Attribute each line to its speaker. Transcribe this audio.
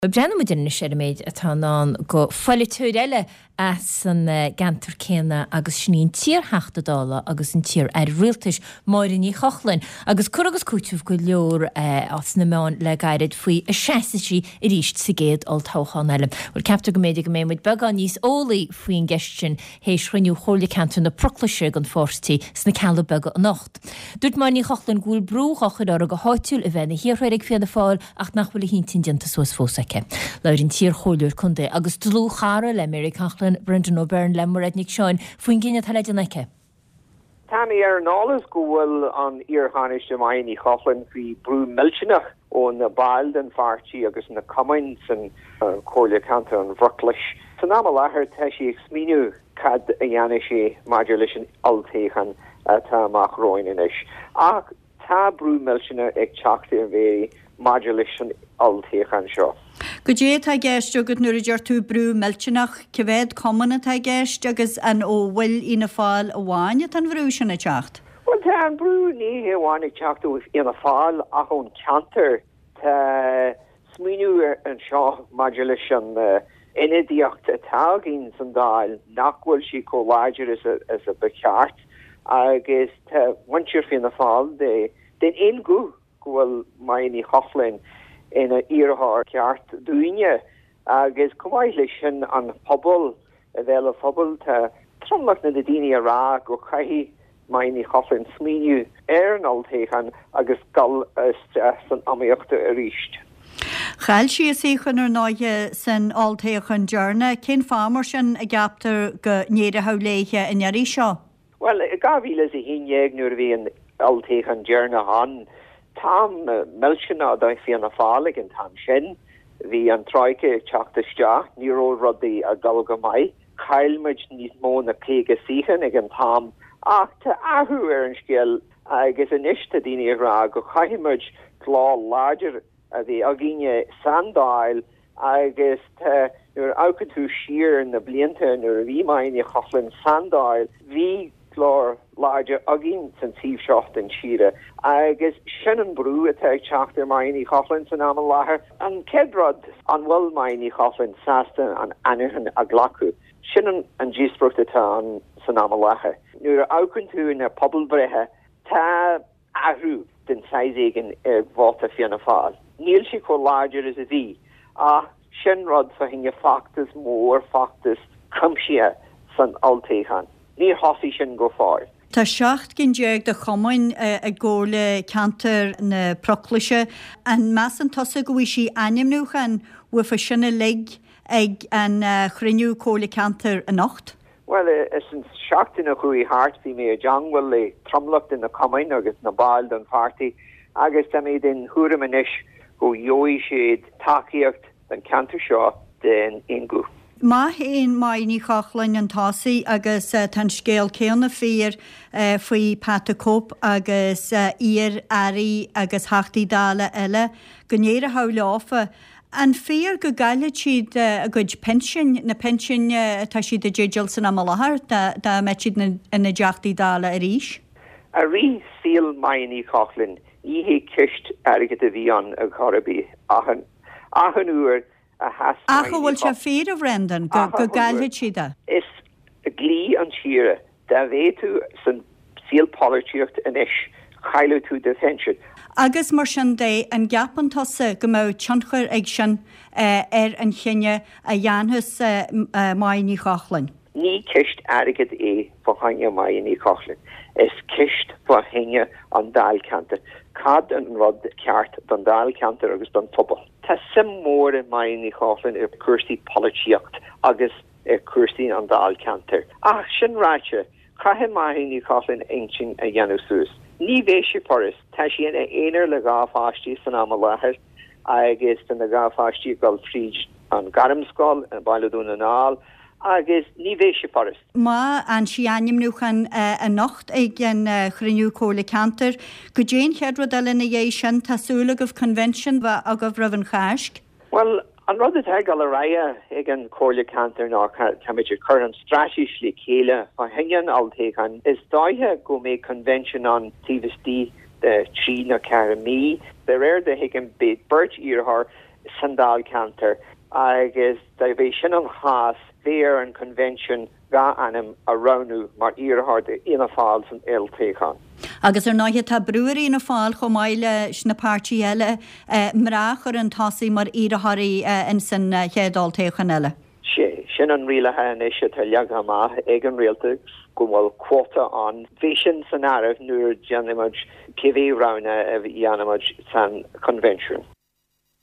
Speaker 1: Brenn mu dinne sé méid atá ná go foiile túile as san gantar céna agus snín tír heachtadála agus an tír rialtas máirí chochlainn agus chugus cúteamh go leor as na meán le gairid faoi a seaasí i ríist sa géad all táchan eile. Bhfuil ceapta go méidir go méid beagán níos ólaí faoin gestin hééis chruinniú chola cantar na proclaise an fórstaí sna ceala bega an nacht. Dúirt mar ní chochlainn gúil brúchachad ar go háitiúil a bheitna hiorthraigh féna fáil ach nach bhfuil hintin dinta suas fósacha. Laurin tír choúir chunde agus dlú chara le Mary Cachlan Brendan O'Byrne le mar Ednick Sean faoin gine taleidirnaice.
Speaker 2: Táí ar nálas gohfuil an iarchanis de maií chochlainn fhí brú milsinach ó na bail den fartí agus na cumain san chola cantar an bhroclais. San am lethir te sé smíniu cad a dhéana sé maidir leis an altéchan tá amach roin inis. Ach tá brú milsinach ag teachta an bhéí maidir leis an altéchan seo.
Speaker 3: Go dé tá gceist agad nuair a deir tú brú miltinach cevéad commanna tá gceist agus an óhfuil ina fáil a bháine an bhrú sinna teacht.
Speaker 2: Well tá an brú ní bháinna teachta ina fáil ach ón cantar tá smíniú an seo maidir leis an inadíocht atá gin san dáil nachhfuil si có láidir as a becheart agus tá bhaintir fina fáil den ingú gohfuil maií chochlainn ina iarthar ceart dúine agus cumáile sin an pobl a bheith a phobal tá tromlach na daine ará go caihí maií chochlainn smíniu ar an altéchan agus gal san amíochta a ríist.
Speaker 3: Chail si a síchan ar náide san altéchan dearna cén fámar sin a gaptar go néad haléige in arí seo?
Speaker 2: Well, gabhíle a híag nuair bhí an altéchan dearna an Tam milsinna da fianna fálig an tam sin hí an troike teachtaiste níró rudaí a galga mai cailmuid níos mó na cléige sihan ag an tam ach tá ahrú ar an scéal agus an iste daine rá go chaimuid chlá láidir a bhí a gine sandáil agus nuair ácha tú siar na blianta nuair a bhí maiine chochlainn sandáil hí chlár láidir agin san tíbseocht an siire agus sin an brú atá teachtar maií chochlainn san am láthair an cedrad an bhfuil maií chochlainn sasta an anihan a glacu sin an ddíosbrucht atá an san am láthair. Nuair a ácann tú na pobl brethe tá ahrú den saigin ar bháta fianna fáil. Níl si có láidir is a bhí a sin rud sa hinne factas mór factas cumsia san altéchan. Ní hosaí sin go fáil.
Speaker 3: Tá 7 cin déag de chomain a ggóla cantar na proclaise an meas an tosa go bhí si animnúchan ufa sinna lig ag an chruinniú cóla cantar a nacht?
Speaker 2: Well, is an seachtain a chuí hart bhí mé a deanghfuil le tromlacht in na cumain agus na bail don fartaí agus tá mé den thuairiminis go dheoí siad takeíocht den cantar seo den ingú.
Speaker 3: Má héon maií chochlainn an tásaí agus tan scéal céanna fír faoi patacóp agus ír airí agus heachtaí dála eile go néad a háláfa. An fér go gaiile siad a gcuid pensin na pensin tá siad a déideal san am láthair dá meid siad na deachtaí dála a ríis?
Speaker 2: A rí síl maií chochlainn íhé cist airgad a bhí an a chorabí achan uair
Speaker 3: Acha bhfuil se féad a bhrendan go gaiilthe siad?
Speaker 2: Is a glí an tíre de bhé tú san síalpáirtíocht inis chaile tú de fensin.
Speaker 3: Agus mar sin dé an gapan tosa go mó tionchar ag sin ar an chinne a dheanthas maií chochlainn.
Speaker 2: Ní cist airgad fáhaine maií chochlainn. Is cist fáhaine an dáil cantar. Cad an rud ceart don dáil cantar agus don pobal. Tá sim mór in maií chochlainn ar cuasaí políocht agus ar cuasaí an dáil cantar. Ach sin ráite caithe maií chochlainn einsin a dhéanamh suas. Ní bhééis poras tá sin a éonar le gáfáistí san am láthair agus den na gáfáistí gáil tríd an garimscáil an bailún an áil agus ní bhééis poras.
Speaker 3: Má an si animnúchan a nacht ag an chruinniú cóla cantar go déon cheadrad eile na dhé sin tásúla go convention bheit a go bhrah cháisc?
Speaker 2: Well, an rud atá gal a raia ag an cóla cantar ná camidir chur an straisislí chéile a hengan altéchan is dáthe go mé convention an TVSD de trí na caramí, de réir de hiag an beit burt íorthar sandal canter agus da bhí sin an chas fér an convention ga anam a ranú mar iarhard ina fáil san LT-chan.
Speaker 3: Agus náithe tá breúirí na fáil go maiile sna pártí eile mrach ar an tasaí mar iarthaí in san chéadál téchan eile.
Speaker 2: Sin an riile ha an isise tá leaghamá ag an réalta go bhfuil quota an bhí sin san airh nuair deanimiid cihí rana a bhí animiid san convention.